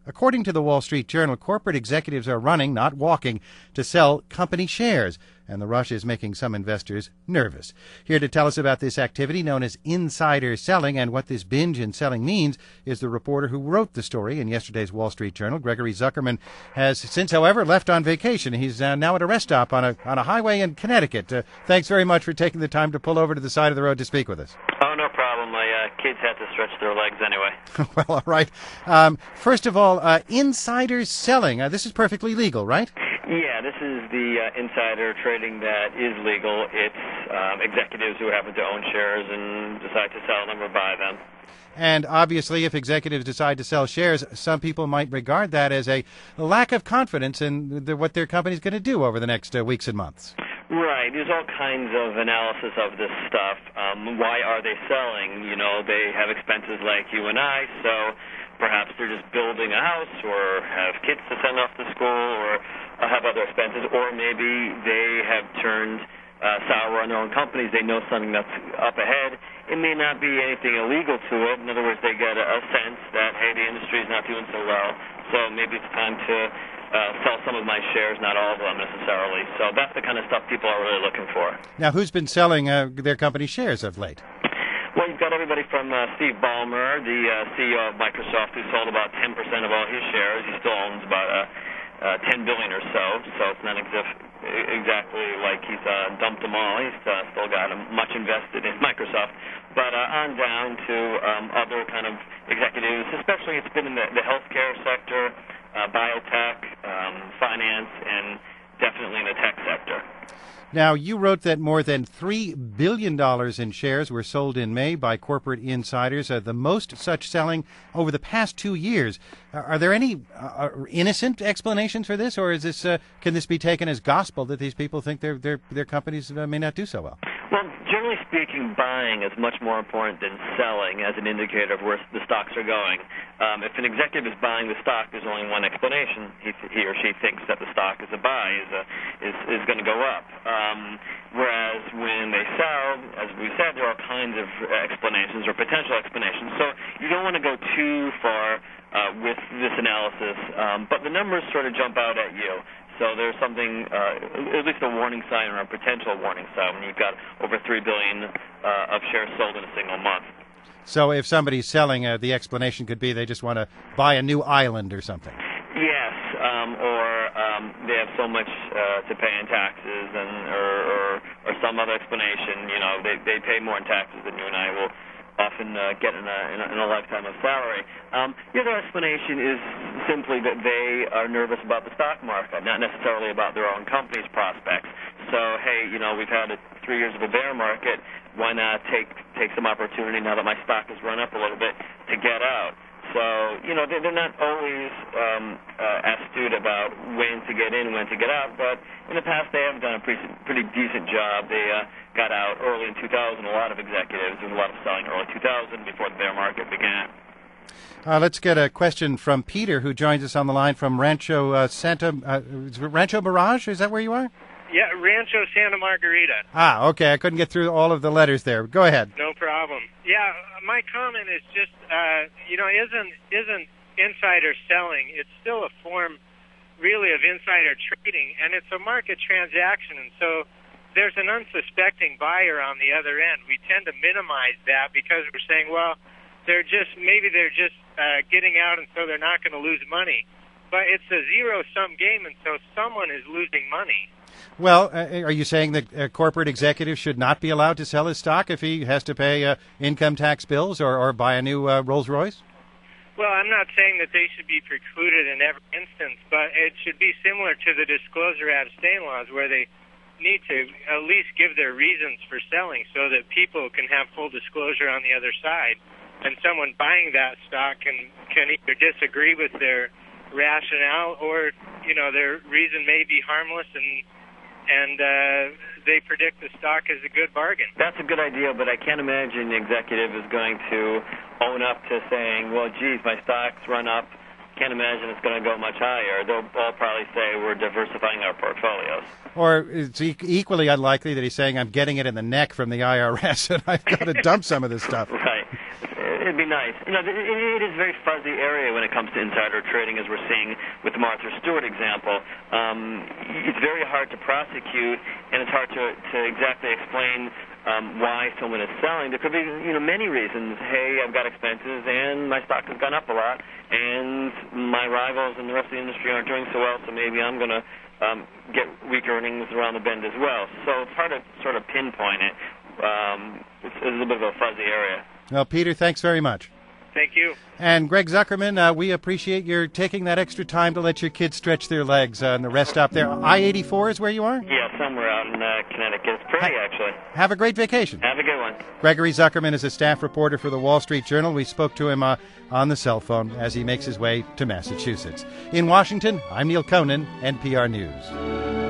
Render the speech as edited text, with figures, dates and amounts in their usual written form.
According to the Wall Street Journal, corporate executives are running, not walking, to sell company shares, and the rush is making some investors nervous. Here to tell us about this activity known as insider selling and what this binge in selling means is the reporter who wrote the story in yesterday's Wall Street Journal. Gregory Zuckerman has since, however, left on vacation. He's now at a rest stop on a highway in Connecticut. Thanks very much for taking the time to pull over to the side of the road to speak with us. Oh, no problem. My kids had to stretch their legs anyway. Well, all right. First of all, insider selling. This is perfectly legal, right? Yeah, this is the insider trading that is legal. It's executives who happen to own shares and decide to sell them or buy them. And obviously, if executives decide to sell shares, some people might regard that as a lack of confidence in what their company's going to do over the next weeks and months. Right. There's all kinds of analysis of this stuff. Why are they selling? You know, they have expenses like you and I, so perhaps they're just building a house or have kids to send off to school or have other expenses, or maybe they have turned sour on their own companies. They know something that's up ahead. It may not be anything illegal to it. In other words, they get a sense that, hey, the industry is not doing so well, so maybe it's time to sell some of my shares, not all of them necessarily. So that's the kind of stuff people are really looking for. Now, who's been selling their company shares of late? Well, you've got everybody from Steve Ballmer, the CEO of Microsoft, who sold about 10% of all his shares. He still owns about $10 billion or so it's not exactly like he's dumped them all. He's still got much invested in Microsoft. But on down to other kind of executives, especially it's been in the healthcare sector, biotech, finance, and definitely in the tech sector. Now, you wrote that more than $3 billion in shares were sold in May by corporate insiders, the most such selling over the past 2 years. Are there any innocent explanations for this, or is this can this be taken as gospel that these people think their companies may not do so well? Well, generally speaking, buying is much more important than selling as an indicator of where the stocks are going. If an executive is buying the stock, there's only one explanation. He or she thinks that the stock is a buy, is going to go up. Whereas when they sell, as we said, there are all kinds of explanations or potential explanations. So you don't want to go too far with this analysis, but the numbers sort of jump out at you. So there's something, at least a warning sign or a potential warning sign when you've got over $3 billion of shares sold in a single month. So if somebody's selling, the explanation could be they just want to buy a new island or something. Yes, or they have so much to pay in taxes, or some other explanation. You know, they pay more in taxes than you and I will often get in a lifetime of salary. The other explanation is simply that they are nervous about the stock market, not necessarily about their own company's prospects. So, hey, you know, we've had 3 years of a bear market. Why not take some opportunity now that my stock has run up a little bit to get out? So, you know, they're not always astute about when to get in, when to get out, but in the past they have done a pretty decent job. They got out early in 2000, a lot of executives. There was a lot of selling early 2000 before the bear market began. Let's get a question from Peter, who joins us on the line from Rancho Rancho Mirage. Is that where you are? Yeah, Rancho Santa Margarita. Ah, okay. I couldn't get through all of the letters there. Go ahead. No problem. Yeah, my comment is just, isn't insider selling? It's still a form, really, of insider trading, and it's a market transaction, and so there's an unsuspecting buyer on the other end. We tend to minimize that because we're saying, well, they're just getting out, and so they're not going to lose money. But it's a zero-sum game, and so someone is losing money. Well, are you saying that a corporate executive should not be allowed to sell his stock if he has to pay income tax bills or buy a new Rolls-Royce? Well, I'm not saying that they should be precluded in every instance, but it should be similar to the disclosure abstain laws where they need to at least give their reasons for selling so that people can have full disclosure on the other side. And someone buying that stock can either disagree with their rationale or, you know, their reason may be harmless and they predict the stock is a good bargain. That's a good idea, but I can't imagine the executive is going to own up to saying, well, geez, my stock's run up. Can't imagine it's going to go much higher. They'll all probably say we're diversifying our portfolios. Or it's equally unlikely that he's saying I'm getting it in the neck from the IRS and I've got to dump some of this stuff. Right. it'd be nice. You know, it is a very fuzzy area when it comes to insider trading, as we're seeing with the Martha Stewart example. It's very hard to prosecute, and it's hard to exactly explain why someone is selling. There could be, many reasons. Hey, I've got expenses, and my stock has gone up a lot, and my rivals and the rest of the industry aren't doing so well, so maybe I'm going to get weak earnings around the bend as well. So it's hard to sort of pinpoint it. It's a little bit of a fuzzy area. Well, Peter, thanks very much. Thank you. And Greg Zuckerman, we appreciate your taking that extra time to let your kids stretch their legs and the rest stop there. I-84 is where you are? Yeah, somewhere out in Connecticut. It's pretty, actually. Have a great vacation. Have a good one. Gregory Zuckerman is a staff reporter for the Wall Street Journal. We spoke to him on the cell phone as he makes his way to Massachusetts. In Washington, I'm Neil Conan, NPR News.